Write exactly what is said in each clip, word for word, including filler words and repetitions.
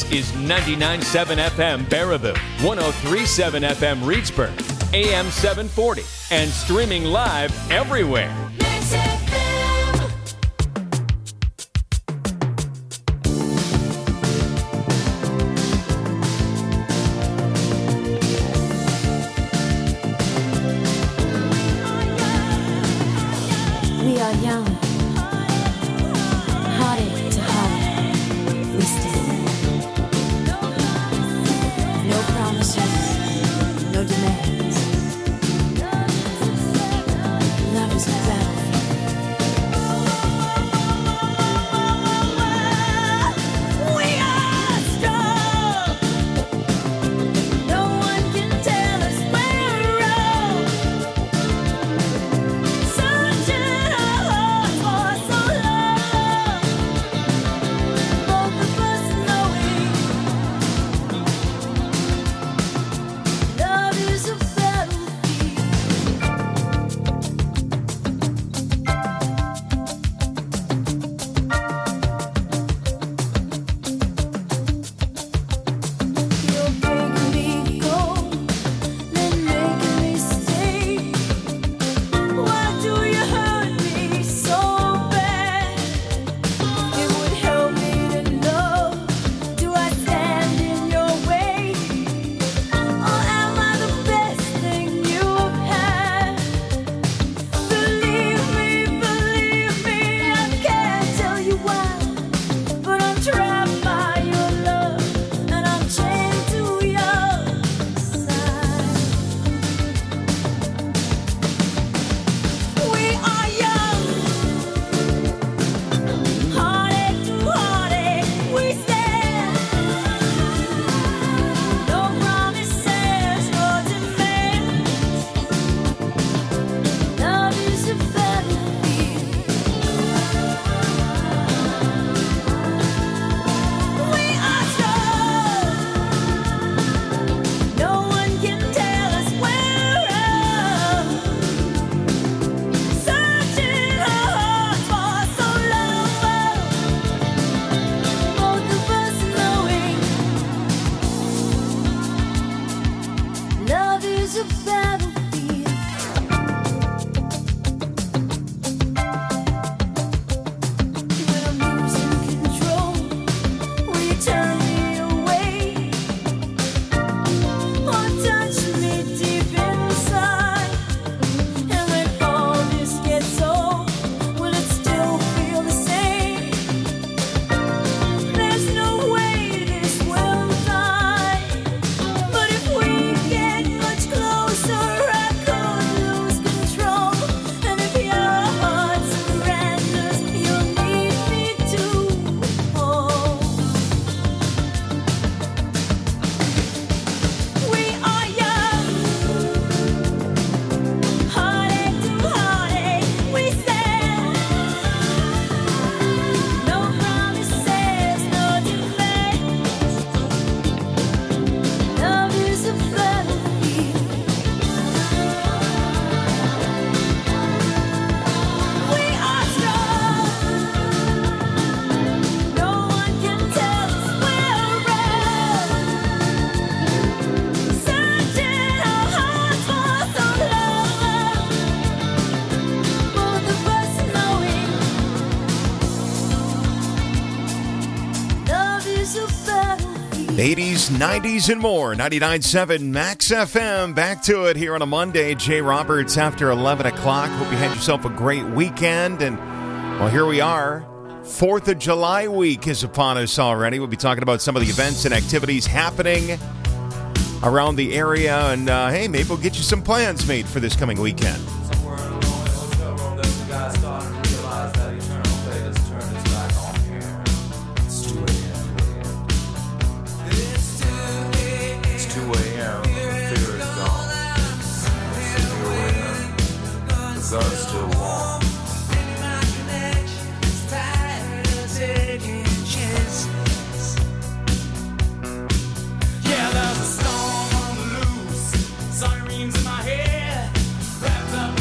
is ninety-nine point seven F M Baraboo, one oh three point seven F M Reedsburg, A M seven forty, and streaming live everywhere. We are young, heartache to heartache, we stand. No promises, no demands. Love is a battlefield. We are strong. No one can tell us we're wrong. Searching our hearts for so long. Both of us knowing love is a battlefield. You're breaking me cold, then making me stay. Why do you hurt me so bad? It would help me to know. Do I stand in your way? Or am I the best thing you've had? Believe me, believe me, I can't tell you why, but I'm trapped by your love, and I'm chained to your side. We are young, heartache to heartache, we stand. No promises, no demands. Love is a battlefield. We are strong. No one can tell us we're wrong. Searching our hearts for so long. Both of us knowing love is a battlefield. When I'm losing control, will you turn me away? Or touch me deep inside? And when all this gets old, will it still feel the same? There's no way this will die. But if we get much closer, I could lose control. And if your heart surrenders, you'll need me to hold. We are young, heartache to heartache, we stand. No promises, no demands. Love is a battlefield. We are strong. No one can tell us we're wrong. Searching our hearts for so long. Both of us knowing love is a battlefield. eighties, nineties, and more. ninety-nine point seven Max F M. Back to it here on a Monday. Jay Roberts after eleven o'clock. Hope you had yourself a great weekend. And, well, here we are. fourth of July week is upon us already. We'll be talking about some of the events and activities happening around the area. And, uh, hey, maybe we'll get you some plans made for this coming weekend. Somewhere in a lonely hotel room, there's a guy starting to realize that eternal fate has turned its back on him. It's two a.m. It's two a.m. Fear is gone. It's two a.m. The gun's still warm. Yeah, there's a storm on the loose. Sirens in my head. Wrapped up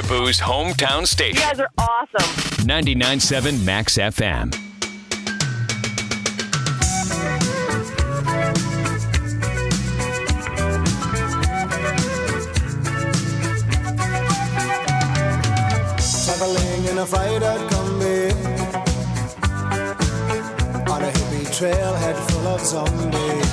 Baraboo's hometown You station. guys are awesome. ninety-nine point seven Max F M. Traveling in a fried-out Kombi on a hippie trailhead full of zombies.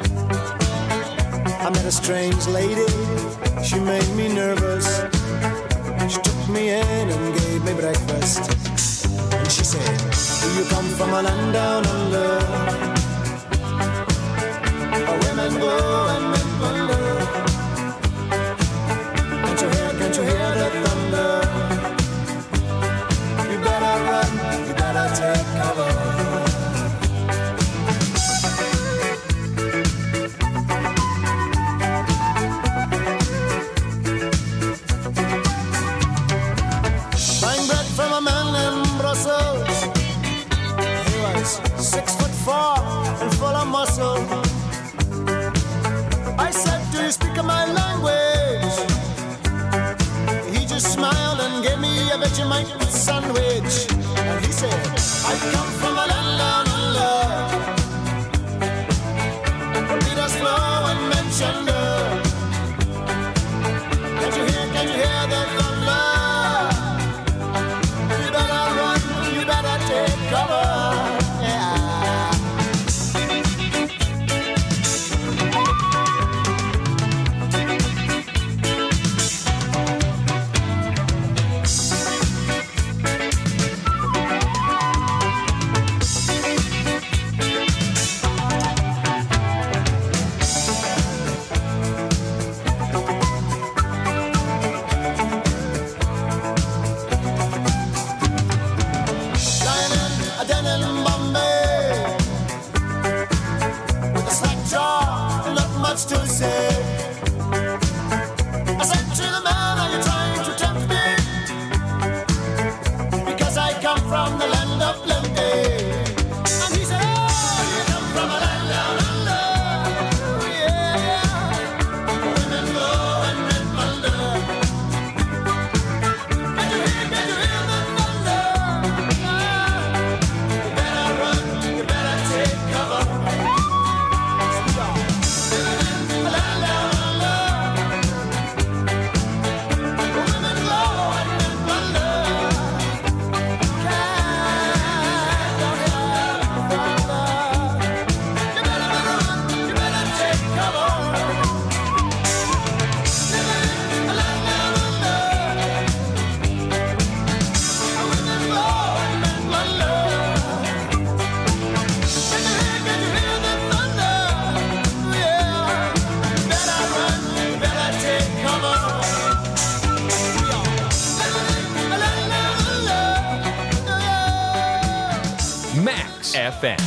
I met a strange lady, she made me nervous. She took me in and gave me breakfast. And she said, do you come from a land down under, where women go and men wonder? Can't you hear, can't you hear the thunder? You better run, you better take cover. Buying bread from a man in Brussels. He was six foot four and full of muscle. I said, do you speak my language? He just smiled and gave me a Vegemite sandwich. And he said, I come from a land down under, where Peter's flow and Manchester. Can't you hear, can't you hear the thunder? You better run, you better take cover. Yeah. Lying in a den in Bombay, with a slack jaw and not much to say. I said to the man, are you trying to tempt me? Because I come from the land of plenty. And he said, oh, you come from a land down under. Yeah, women go and men wonder. Can you hear, can you hear the thunder? You better run, you better take cover. A land down under. Women go and men wonder. Can't don't hear the thunder. You better run, you better take cover. A land down under. Women go and men wonder. Can you hear, can you hear the thunder? Yeah. You better run, you better take cover. A land down under. Yeah. Max F M.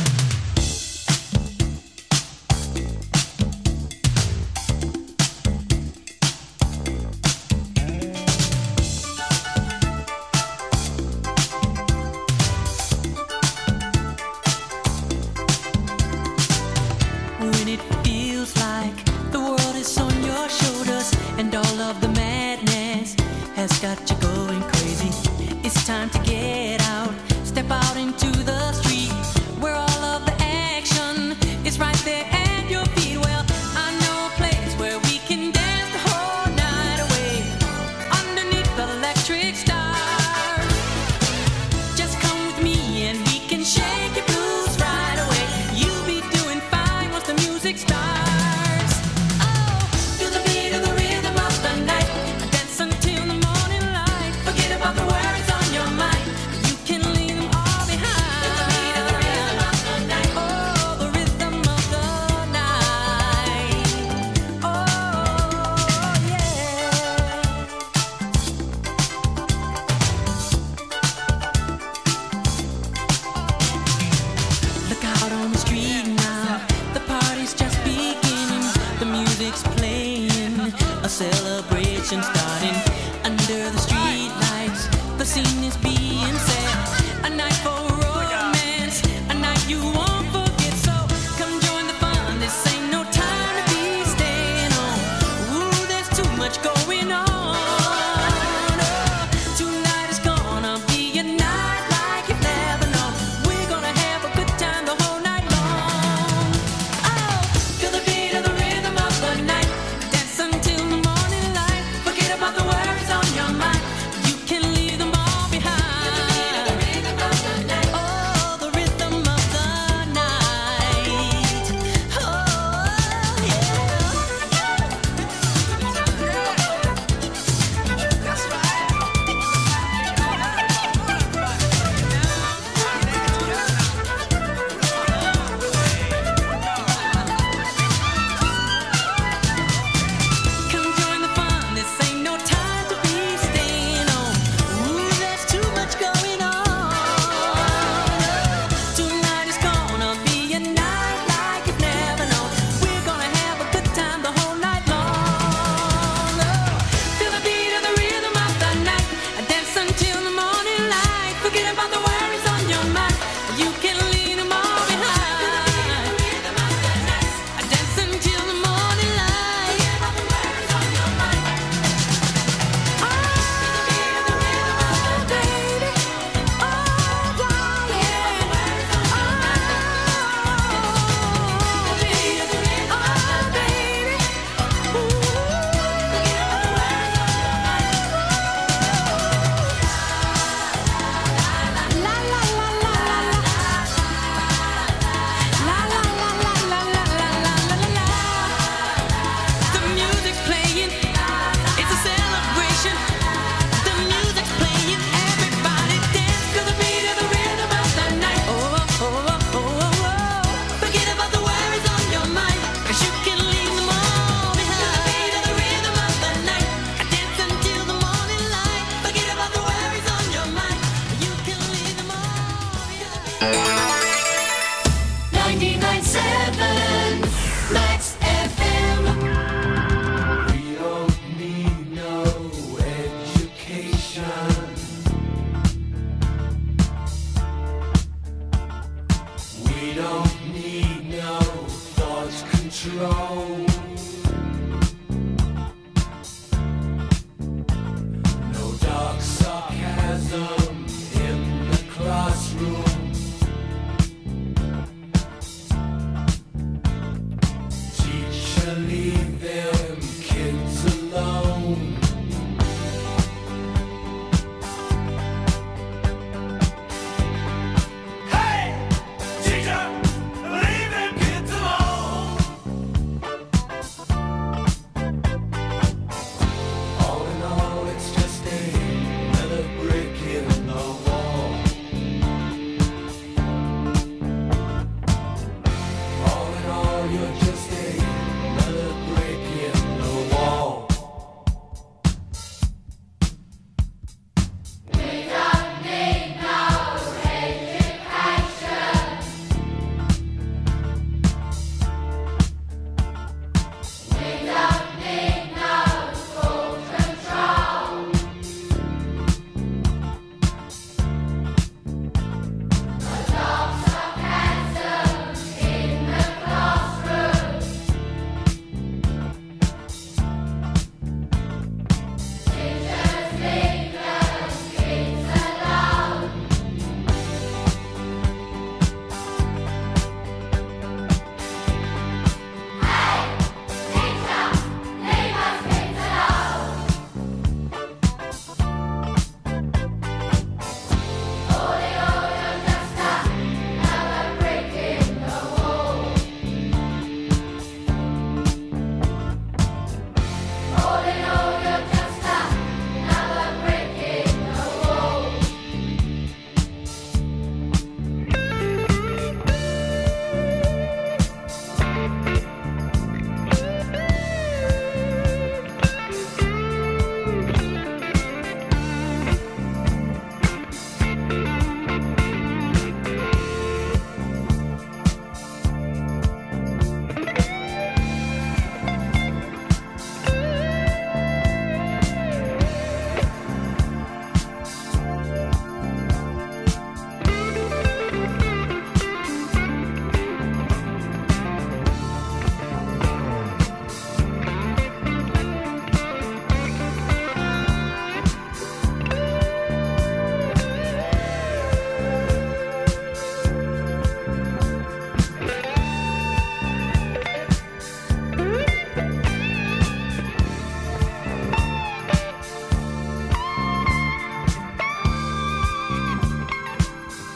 When it feels like the world is on your shoulders and all of the madness has got you going crazy, it's time to get out, step out into the street where all of the action is right there at your feet. Well, I know a place where we can dance the whole night away underneath the electric stars. Just come with me and we can shake your blues right away. You'll be doing fine once the music starts. Oh, to the beat of the rhythm of the night, dance until the morning light. Forget about the worries on your mind. You can leave them all behind. To the beat of the rhythm of the night. Oh, the rhythm of the night. Oh, yeah. Look out on the street now, the party's just beginning. The music's playing, a celebration starting. Under the street lights, the scene is being set. A night for romance, a night you won't forget. So come join the fun, this ain't no time to be staying home. Ooh, there's too much going on. Oh,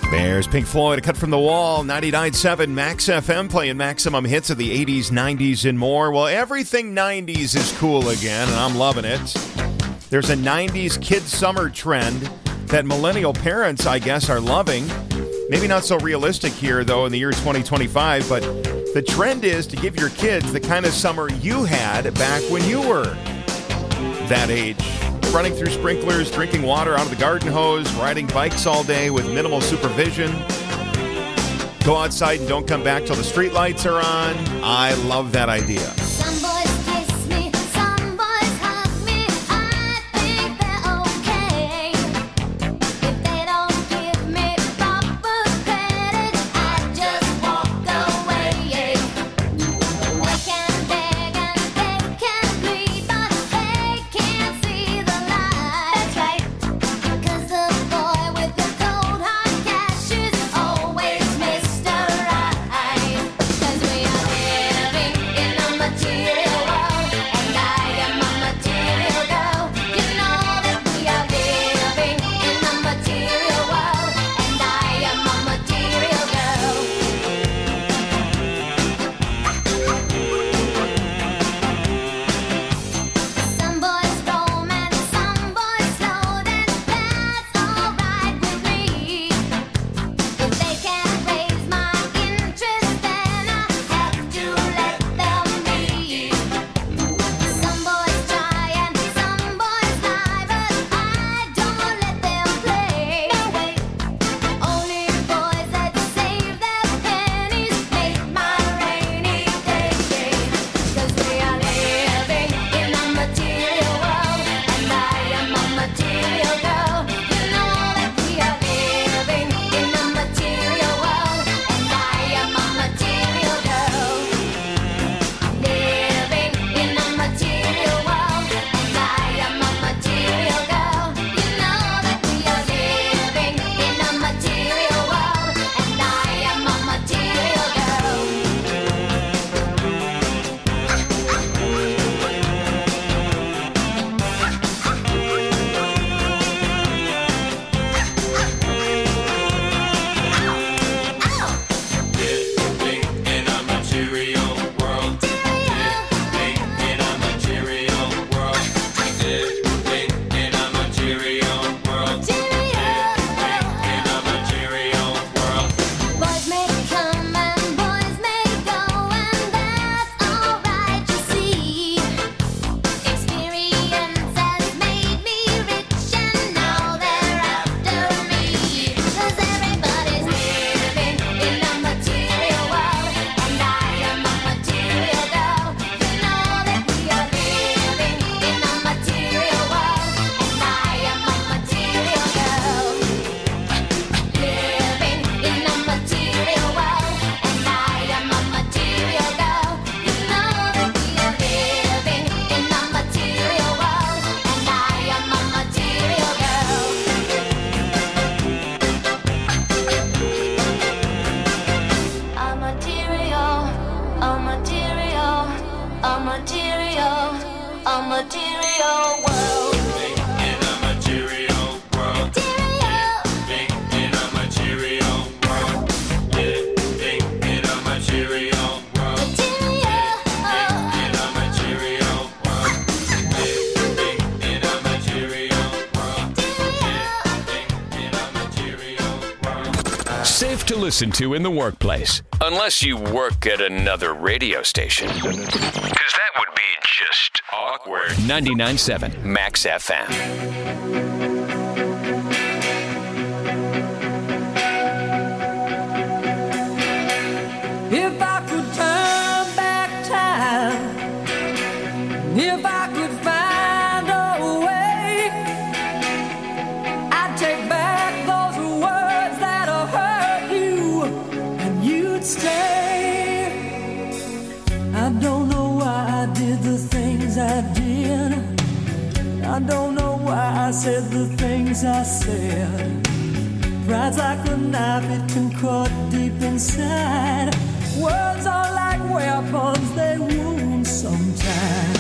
There's Pink Floyd, a cut from the wall, ninety-nine point seven Max F M, playing maximum hits of the eighties, nineties, and more. Well, everything nineties is cool again, and I'm loving it. There's a nineties kids summer trend that millennial parents, I guess, are loving. Maybe not so realistic here, though, in the year twenty twenty-five, but the trend is to give your kids the kind of summer you had back when you were that age. Running through sprinklers, drinking water out of the garden hose, riding bikes all day with minimal supervision. Go outside and don't come back till the street lights are on. I love that idea. Some boys kiss me, some boys hug me. I think they're okay. If they don't give me proper credit, I just walk away. They can beg and they can plead, but they can't see the light. That's right. 'Cause the boy with the cold hard cash is always Mister Right. 'Cause we are living in a material world, and I am a material girl. You know that we are living in a material world, and I am a material girl. Some boys roam and some boys float, and that's alright with me. If they can't raise my interest, then I have to let them be. Some boys try and some boys lie, but I don't let them play. No way. Only boys that save their pennies make my rainy day. 'Cause we are living in a material world, and I am a material girl. You know that we are living in a material world, and I am a material girl. Living in a material world, and I am a material girl. You know that we are living in a material world, and I am a material girl. Living in a material world. Living in a material world. Living in a material world. Living in a material world. Boys may come and boys may go, and that's alright, you see. Experience has made me rich, and now they're after me. 'Cause everybody's living in a material world, and I am a material girl. You know that we are living in a material world, and I am a material girl. Living in a material world, and I am a material girl. You know that we are living in a material world, and I am a material girl. A material, a material, a material, a material world. Living in a material world. Material. Living in a material world. Living in a material world. Material. In a material world. Living in a material world. Living in a material world. Safe to listen to in the workplace, unless you work at another radio station. Because that would be just awkward. ninety-nine point seven Max F M. If I could turn back time, if I could find a way, I'd take back those words that hurt you, and you'd stay. I don't know why I did the things I did. I don't know why I said the things I said. Pride's like a knife, it can cut deep inside. Words are like weapons, they wound sometimes.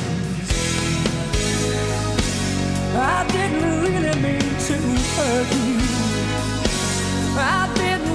I didn't really mean to hurt you. I didn't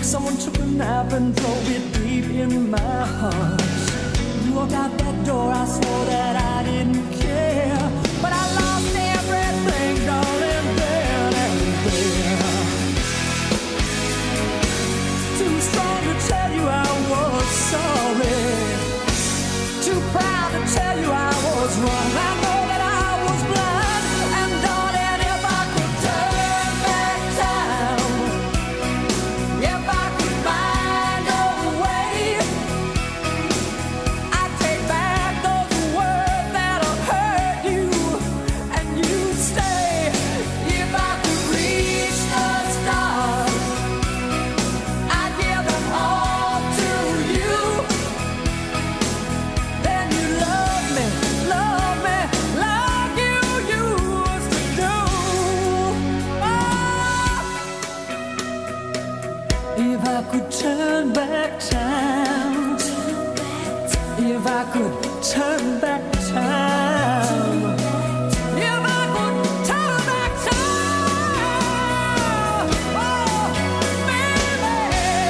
Someone took a knife and drove it deep in my heart. You walked out that door, I swore that I didn't care. But I lost everything, darling, then and there. Too strong to tell you I was sorry. Too proud to tell you I was wrong. I know that I was blind. And darling, if I could turn back time, if I could find a way, I'd take back those words that have hurt you, and you'd stay. If I could reach the stars, I'd give them all to you. Then you love me, love me like you used to do. Oh. If I could turn back time, if I could turn back time, if I could turn back time, oh, baby.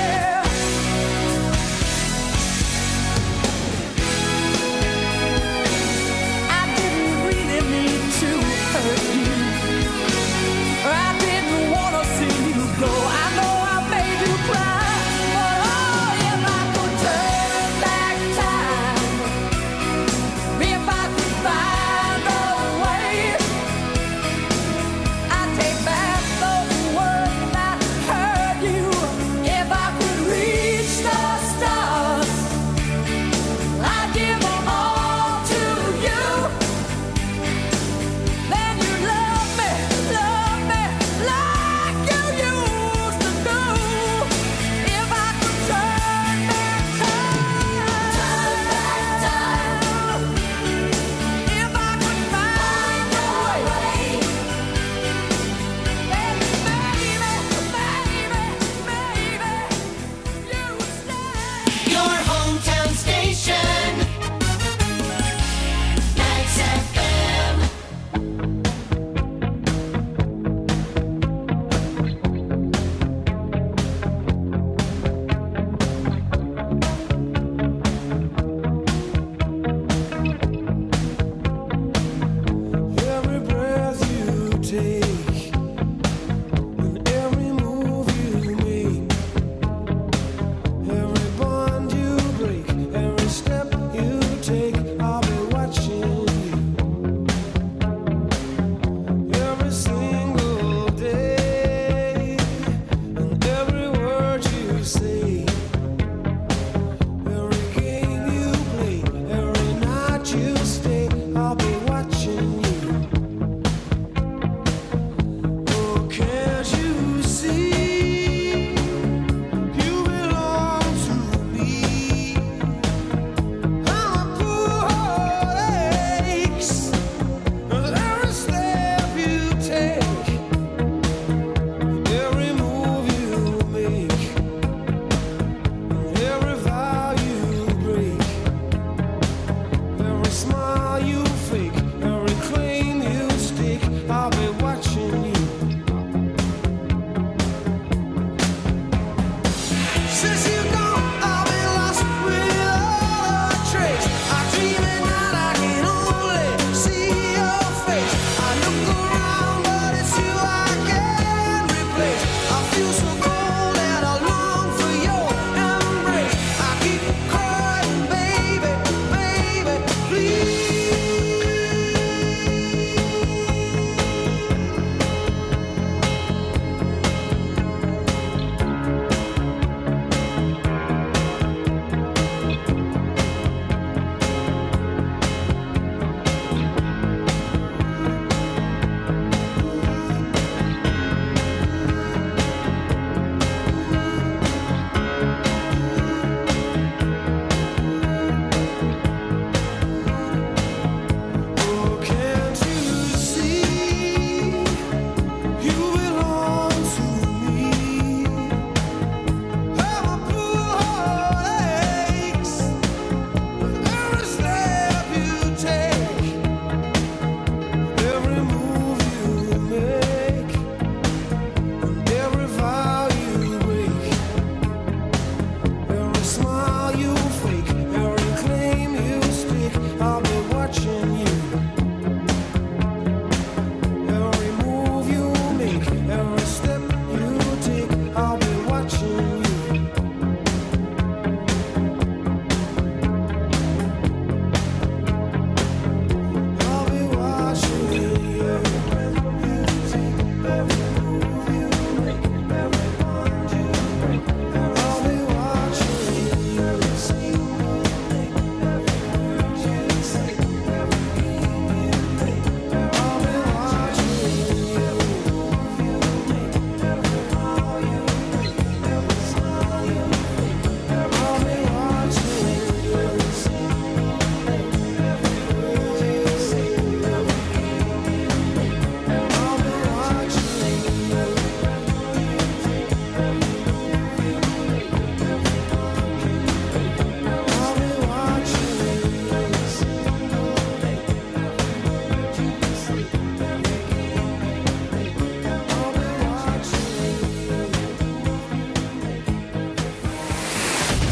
I didn't really mean to hurt you. I didn't want to see you go. I know I made you cry. But oh, if I could turn back time, if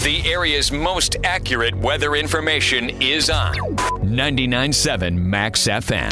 The area's most accurate weather information is on ninety-nine point seven Max F M.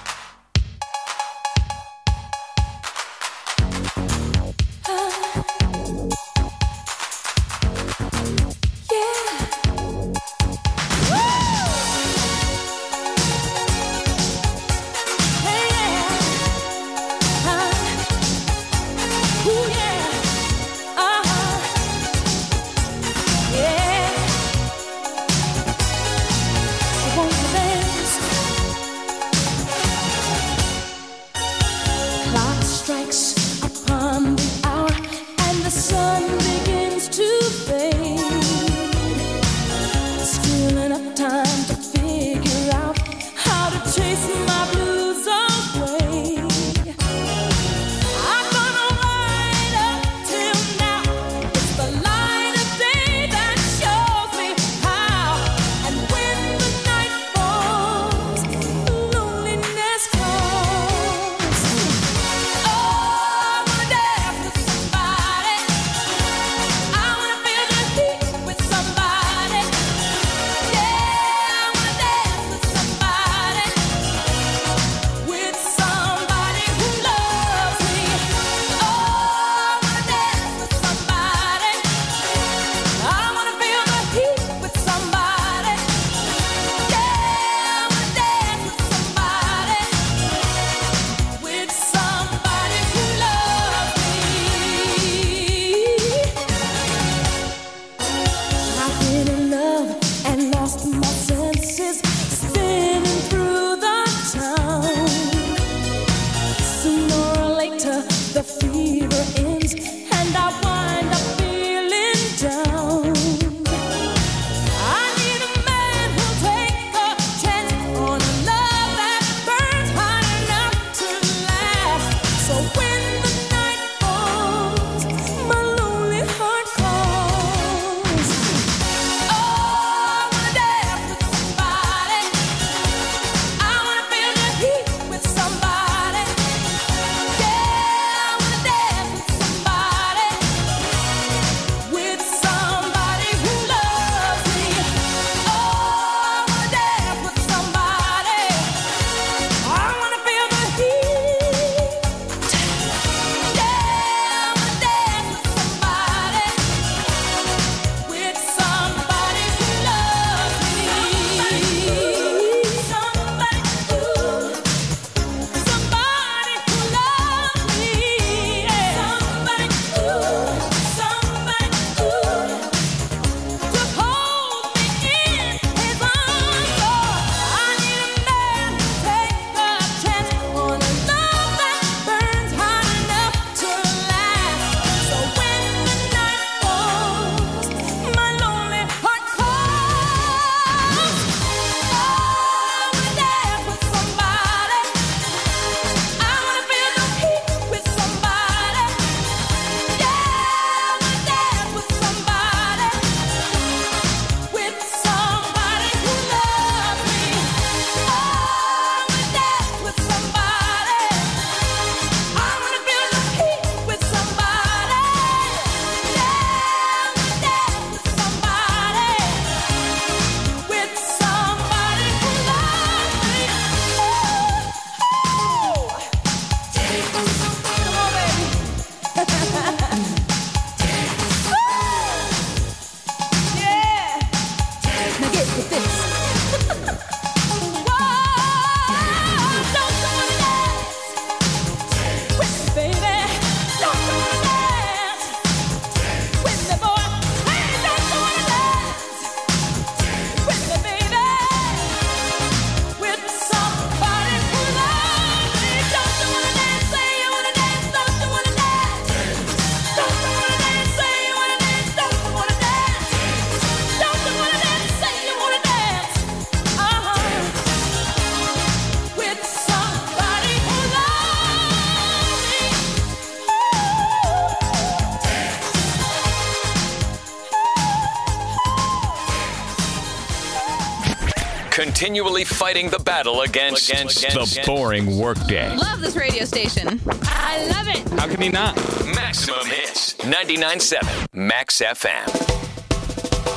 continually fighting the battle against, against, against the boring workday. Love this radio station. I love it. How can he not? Maximum hits. ninety-nine point seven Max F M.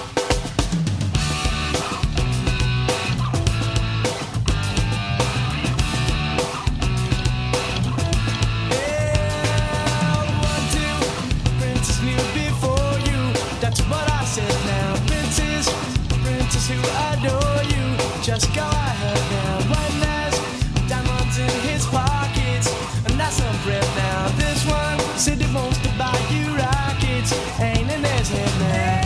Just go ahead now. One last diamonds in his pockets, and that's some bread now. This one said he wants to buy you rockets, ain't in his head now.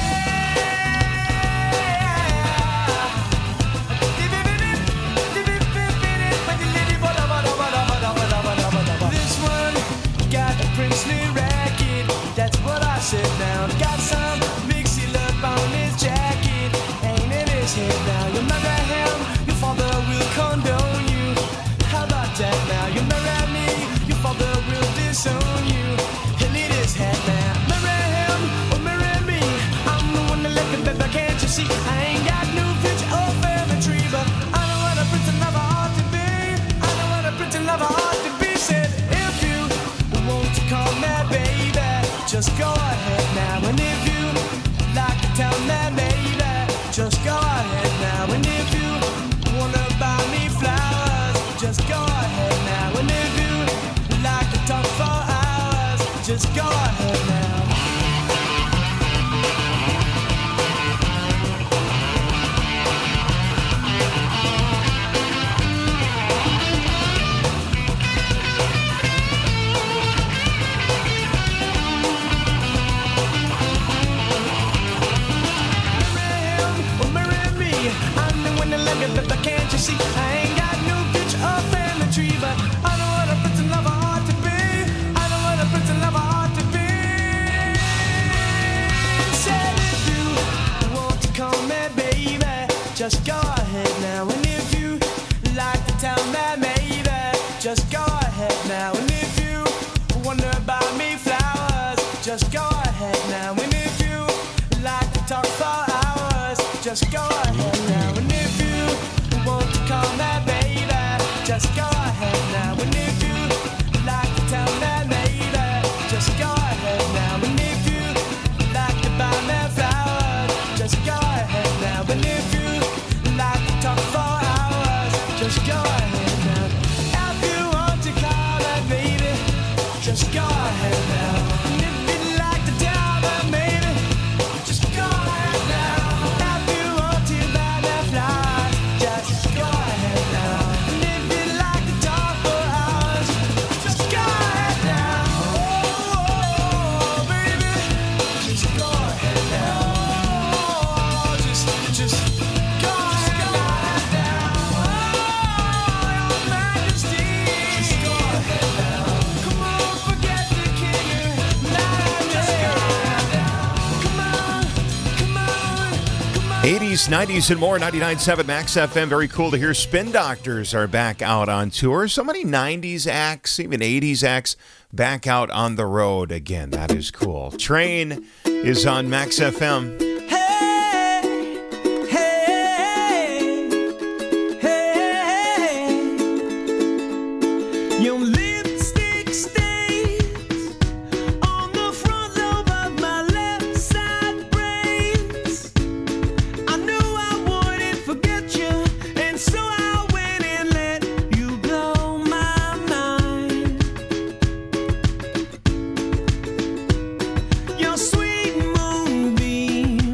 This one got a princely racket, that's what I said now. Got some big seal up on his jacket, ain't in his head now. You marry him, your father will condone you. How about that now? You marry me, your father will disown you. He'll eat his head now. Marry him or marry me, I'm the one that left him, baby, can't you see? I ain't got no future or family tree, but I know what a prince and lover ought to be. I know what a prince and lover ought to be. Said if you want to call me baby, just go ahead now. And if you like to tell me baby, just go ahead now. And if you wanna buy me flowers, just go ahead now. And if you like to talk for hours, just go ahead now. But can't you see? I ain't got no future or family tree, but I know what a prince and lover ought to be. I know what a prince and lover ought to be. Said if you want to call me baby, just go ahead now. And if you like to tell me maybe, just go ahead now. And if you wonder buy me flowers, just go ahead now. And if you like to talk for hours, just go ahead now. And if you want to call me baby, just go ahead now. And if you like to tell me maybe, just go ahead now. And if you like to buy me flowers, just go ahead now. And if you like to talk for hours, just go ahead now. If you want to call me baby, just go ahead now. And if you like to tell me maybe, just go ahead now. If you want to buy me flowers, just go ahead now. And if you like to talk for hours, just go ahead now. Oh, baby, just go ahead now. Oh, just, just go ahead now. Oh, Your Majesty, just go ahead now. Come on, forget the king. Just go ahead now. Come on, come on, come on. eighties, nineties, and more. ninety-nine point seven Max F M. Very cool to hear. Spin Doctors are back out on tour. So many nineties acts, even eighties acts, back out on the road again. That is cool. Train is on Max F M. Hey, hey, hey, your lipstick stains on the front lobe of my left side brains. I knew I wouldn't forget you, and so I went and let you blow my mind. Your sweet moonbeam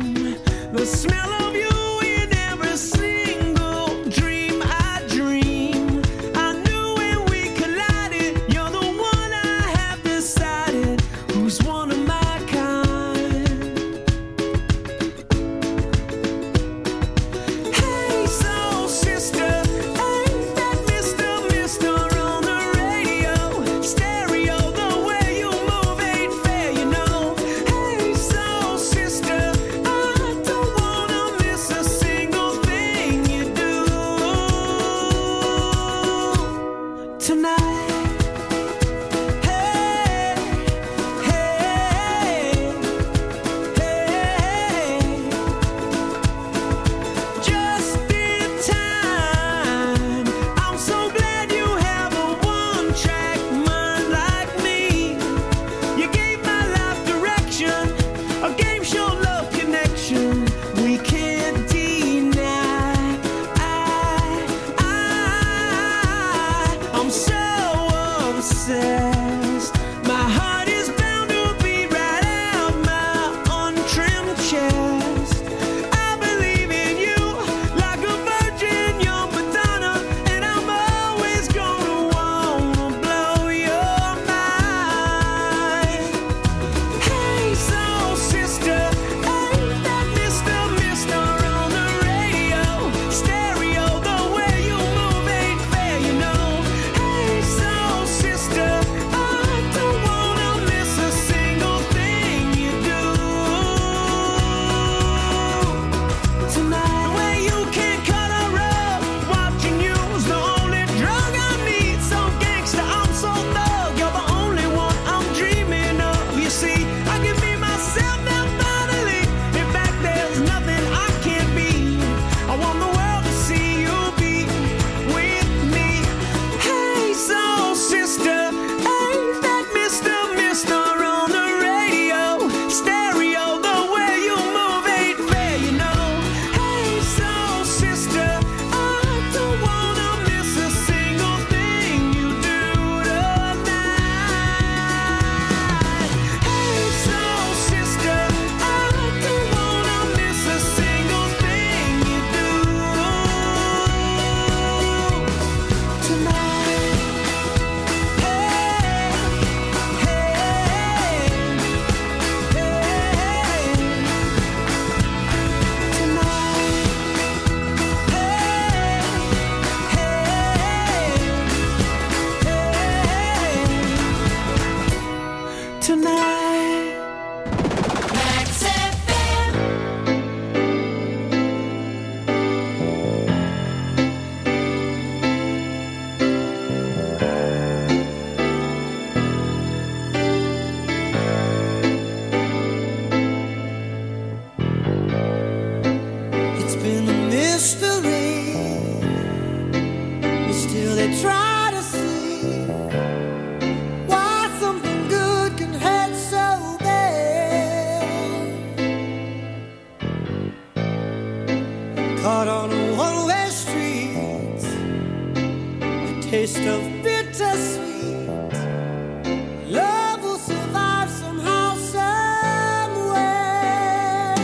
Caught on one-way streets, the taste of bittersweet. Love will survive somehow, some way.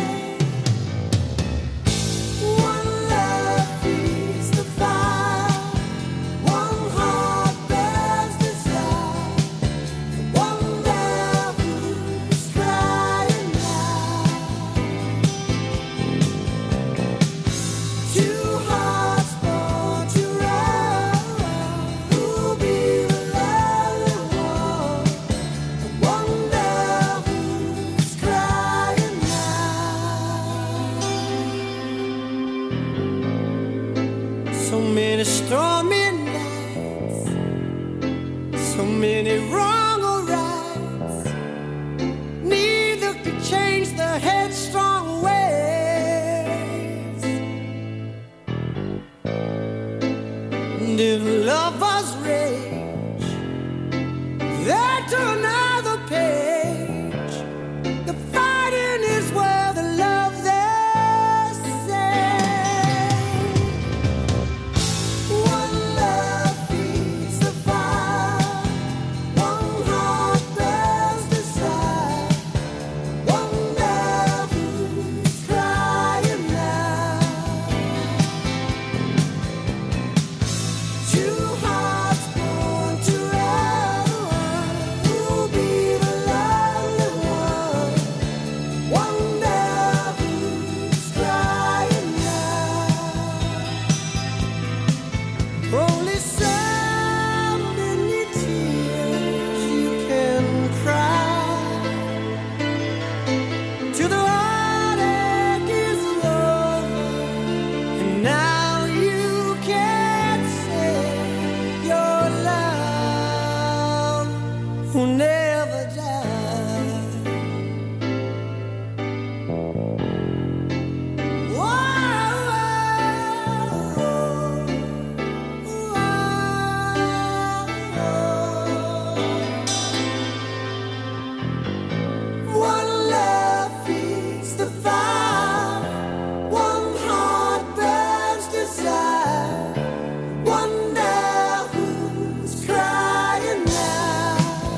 One love feeds the fire, one heart bears desire, one love who's crying now. Two hearts born to run, who'll be the lonely one? One love who's crying now. So many stormy nights, so many wrong or rights. Neither could change the headstrong ways. And if lovers rage, they turn another page. The fighting is where the love they say. One love feeds the fire, one heart bears desire, one love who's crying now. Two hearts born to run, who'll be the lonely one? One love who's crying now. Only so many tears you can cry till the heartache is over, and now you can't say your love will never die. One love feeds the fire, one heart burns desire, one love who's crying now.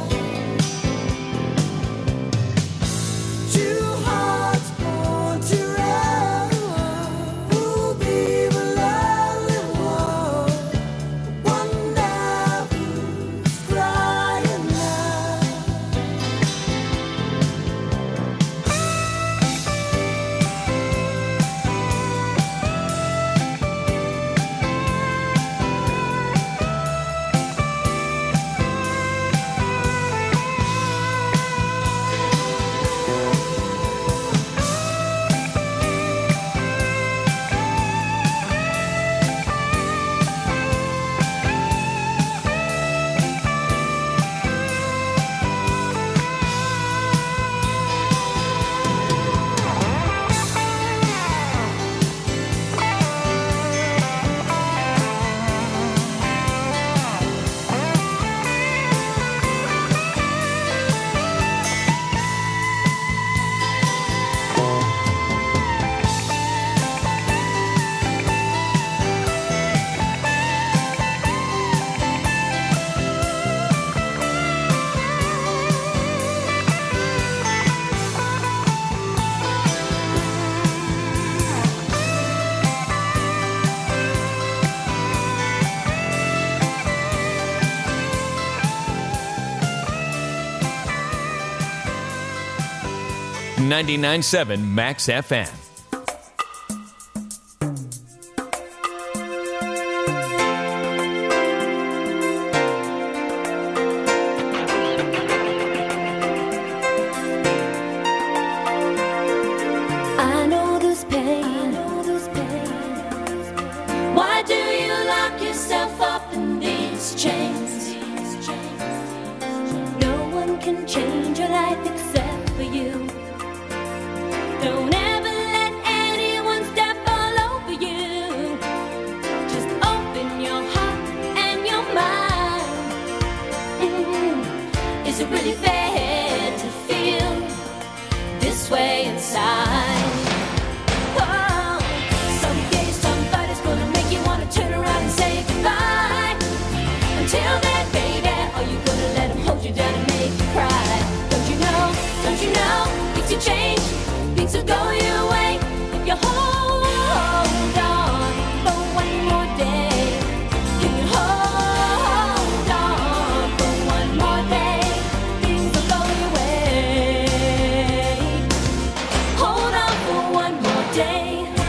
Two hearts born to run, who'll be the lonely one? One love who's crying now. ninety-nine point seven Max F M. I know this pain. Why do you lock yourself up in these chains? No one can change your life except for you. Don't ever let anyone step all over you. Just open your heart and your mind. Mm, Is it really fair to feel this way inside? Oh, some days things will go your way if you hold on for one more day. Can you hold on for one more day? Things will go your way. Hold on for one more day.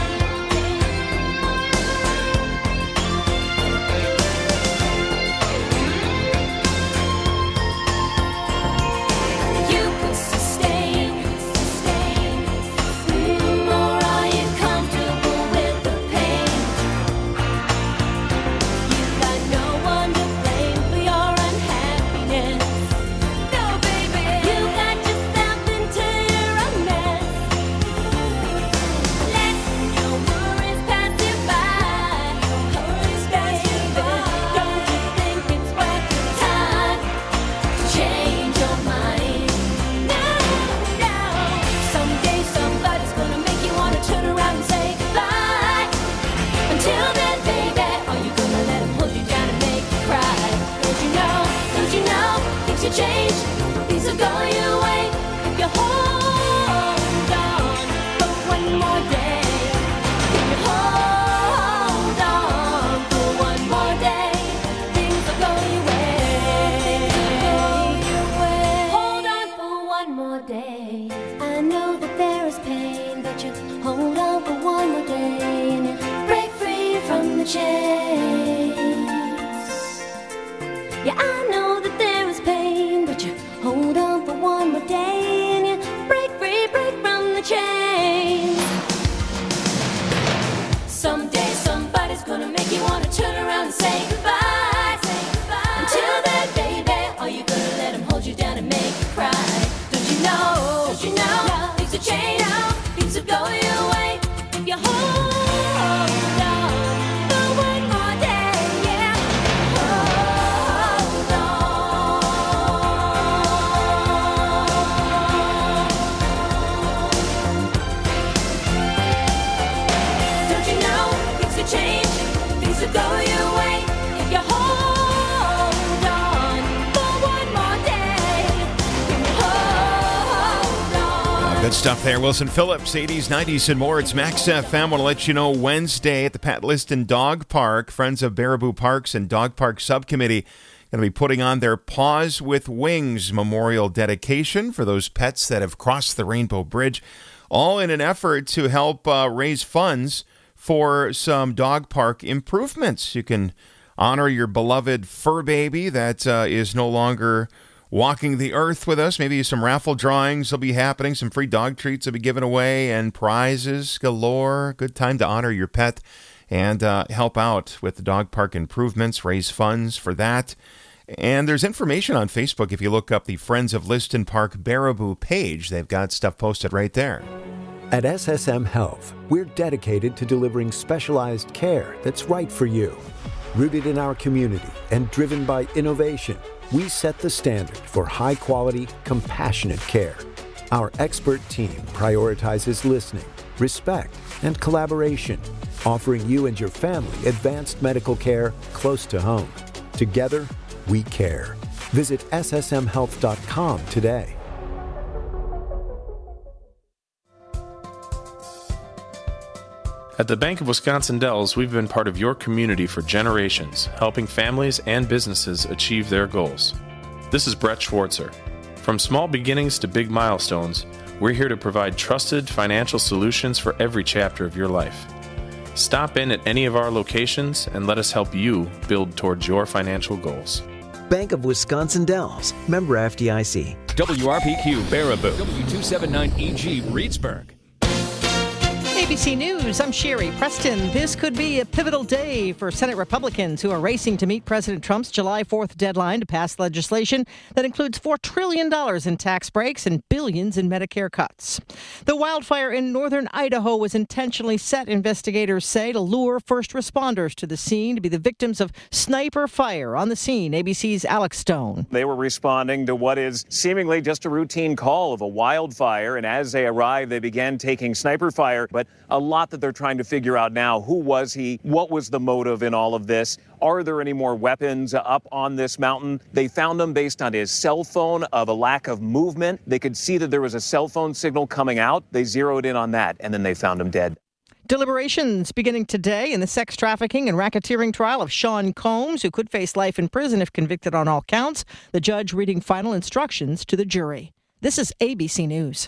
You can sustain, sustain, sustain, or are you comfortable with the pain? You've got no one to blame for your unhappiness. No, baby, you got yourself into a mess. Let your worries pass you by. Worries pass you by. Don't you think it's worth your time to change your mind? No, no. Someday somebody's gonna make you wanna turn around and say goodbye. Until then, baby, are you gonna let him hold you down and make you cry? Don't you know, don't you know, things will change, things will go your way if you hold on for one more day. If you hold on for one more day, things will go your way. Hold on for one more day. I know that there is pain, but you hold on for one more day and you break free from the chains. Yeah, I know that there is pain, but you hold on for one more day and you break free, break from the chains. Someday somebody's gonna make you wanna turn around and say goodbye. Say goodbye. Until then, baby, are you gonna let him hold you down and make you cry? Don't you know? Don't you know? Things will change. Things will go your way if you hold on for one more day. Yeah, hold on. Don't you know? Things will change. Things will go your way if you hold on for one more day. Can you hold on? Good stuff there. Wilson Phillips, eighties, nineties, and more. It's Max F M. Want to let you know Wednesday at the Pat Liston Dog Park, Friends of Baraboo Parks and Dog Park Subcommittee going to be putting on their Paws with Wings memorial dedication for those pets that have crossed the Rainbow Bridge, all in an effort to help uh, raise funds for some dog park improvements. You can honor your beloved fur baby that uh, is no longer walking the earth with us. Maybe some raffle drawings will be happening, some free dog treats will be given away, and prizes galore. Good time to honor your pet and uh, help out with the dog park improvements, raise funds for that. And there's information on Facebook if you look up the Friends of Liston Park Baraboo page. They've got stuff posted right there. At S S M Health, we're dedicated to delivering specialized care that's right for you. Rooted in our community and driven by innovation, we set the standard for high-quality, compassionate care. Our expert team prioritizes listening, respect, and collaboration, offering you and your family advanced medical care close to home. Together, we care. Visit S S M health dot com today. At the Bank of Wisconsin Dells, we've been part of your community for generations, helping families and businesses achieve their goals. This is Brett Schwartzer. From small beginnings to big milestones, we're here to provide trusted financial solutions for every chapter of your life. Stop in at any of our locations and let us help you build towards your financial goals. Bank of Wisconsin Dells, member F D I C. W R P Q Baraboo, W two seventy-nine E G Reedsburg. A B C News, I'm Sherry Preston. This could be a pivotal day for Senate Republicans who are racing to meet President Trump's July fourth deadline to pass legislation that includes four trillion dollars in tax breaks and billions in Medicare cuts. The wildfire in northern Idaho was intentionally set, investigators say, to lure first responders to the scene to be the victims of sniper fire. On the scene, A B C's Alex Stone. They were responding to what is seemingly just a routine call of a wildfire, and as they arrived, they began taking sniper fire. But A lot that they're trying to figure out now. Who was he? What was the motive in all of this? Are there any more weapons up on this mountain? They found them based on his cell phone of a lack of movement. They could see that there was a cell phone signal coming out. They zeroed in on that, and then they found him dead. Deliberations beginning today in the sex trafficking and racketeering trial of Sean Combs, who could face life in prison if convicted on all counts. The judge reading final instructions to the jury. This is A B C News.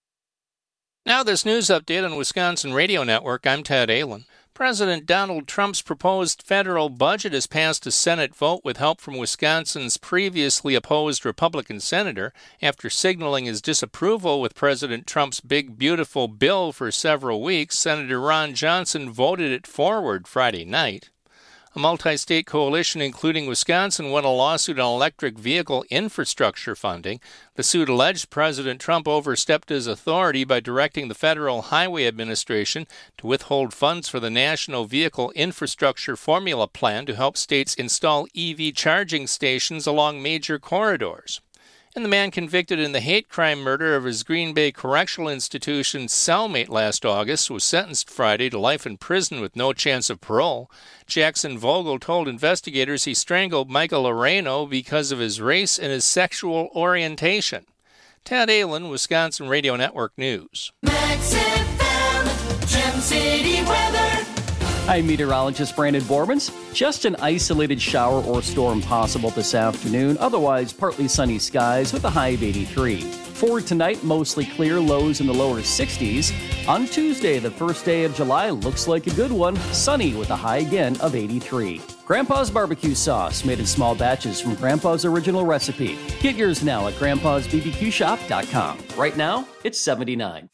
Now this news update on Wisconsin Radio Network. I'm Ted Allen. President Donald Trump's proposed federal budget has passed a Senate vote with help from Wisconsin's previously opposed Republican senator. After signaling his disapproval with President Trump's big, beautiful bill for several weeks, Senator Ron Johnson voted it forward Friday night. A multi-state coalition, including Wisconsin, won a lawsuit on electric vehicle infrastructure funding. The suit alleged President Trump overstepped his authority by directing the Federal Highway Administration to withhold funds for the National Vehicle Infrastructure Formula Plan to help states install E V charging stations along major corridors. And the man convicted in the hate crime murder of his Green Bay Correctional Institution cellmate last August was sentenced Friday to life in prison with no chance of parole. Jackson Vogel told investigators he strangled Michael Areno because of his race and his sexual orientation. Ted Allen, Wisconsin Radio Network News. Max F M, Gem City weather. I'm meteorologist Brandon Bormans. Just an isolated shower or storm possible this afternoon. Otherwise, partly sunny skies with a high of eighty-three. For tonight, mostly clear, lows in the lower sixties. On Tuesday, the first day of July, looks like a good one. Sunny with a high again of eighty-three. Grandpa's barbecue sauce, made in small batches from Grandpa's original recipe. Get yours now at grandpas b b q shop dot com. Right now, it's seventy-nine.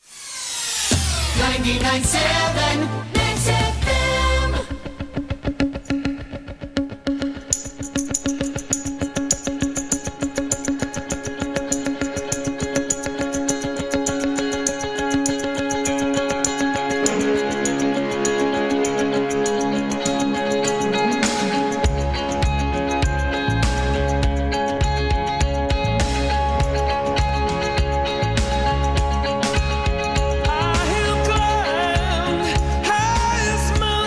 ninety-nine point seven Max F M. I have climbed highest mountain.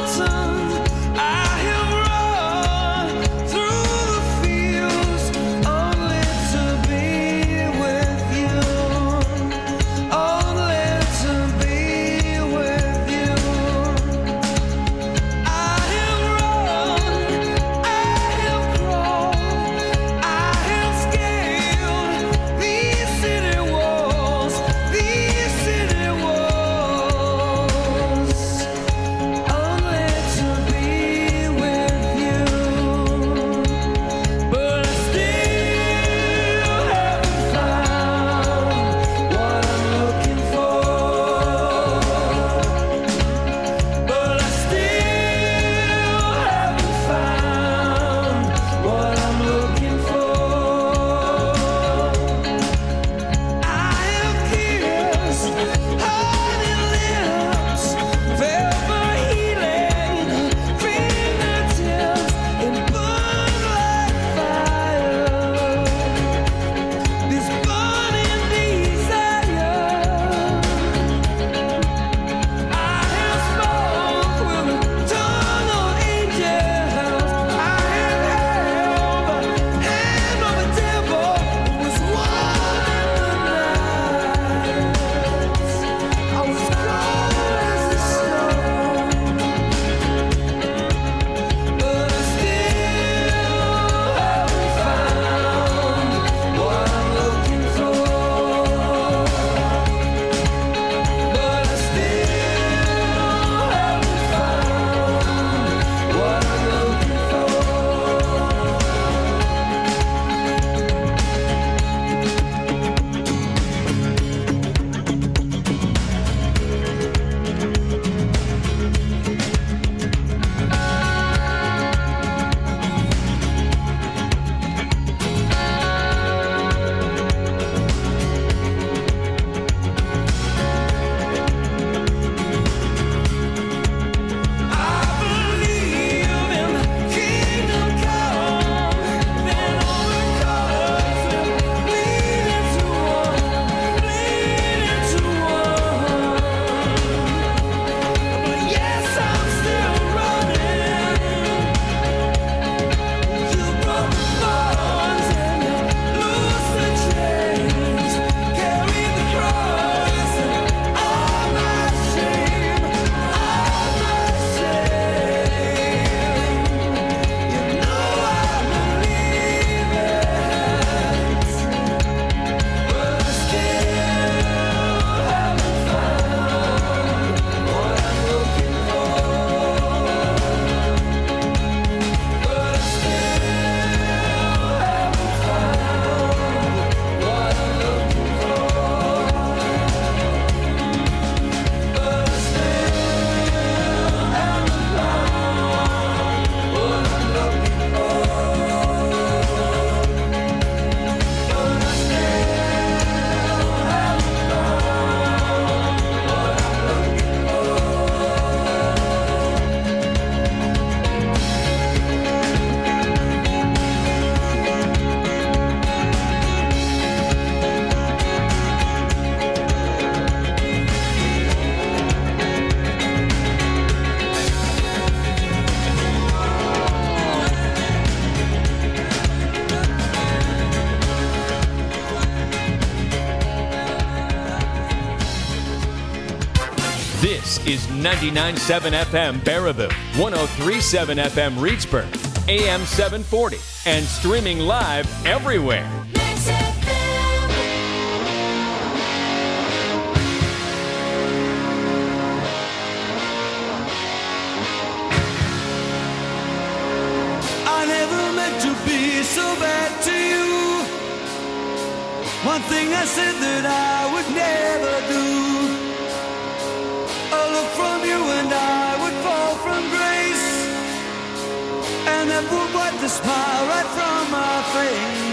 This is ninety-nine point seven F M Baraboo, one oh three point seven F M Reedsburg, A M seven forty, and streaming live everywhere. I never meant to be so bad to you. One thing I said that I would never do. A look from you and I would fall from grace, and that would wipe the smile right from my face.